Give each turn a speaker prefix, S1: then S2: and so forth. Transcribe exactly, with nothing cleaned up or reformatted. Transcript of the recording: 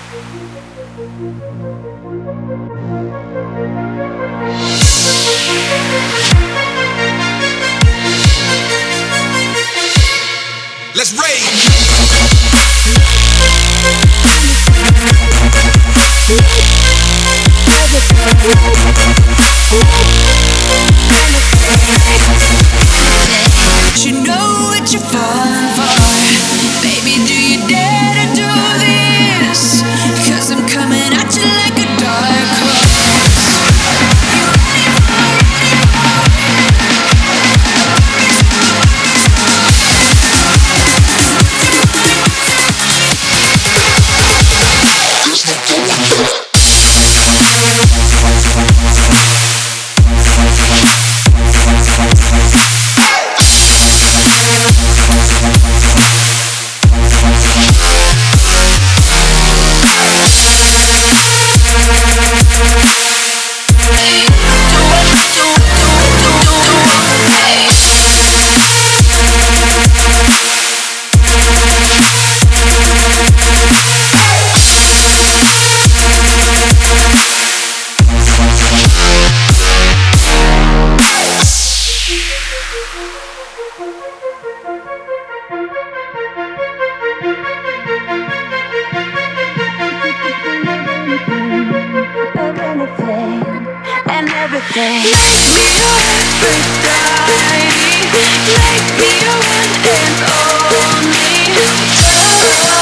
S1: Let's rage.
S2: You know what you're falling for. Baby, do you dare to do this? 'Cause I'm coming at you like a dark horse. You ready for, ready and everything. Make me your Aphrodite. Make me your one and only. Oh.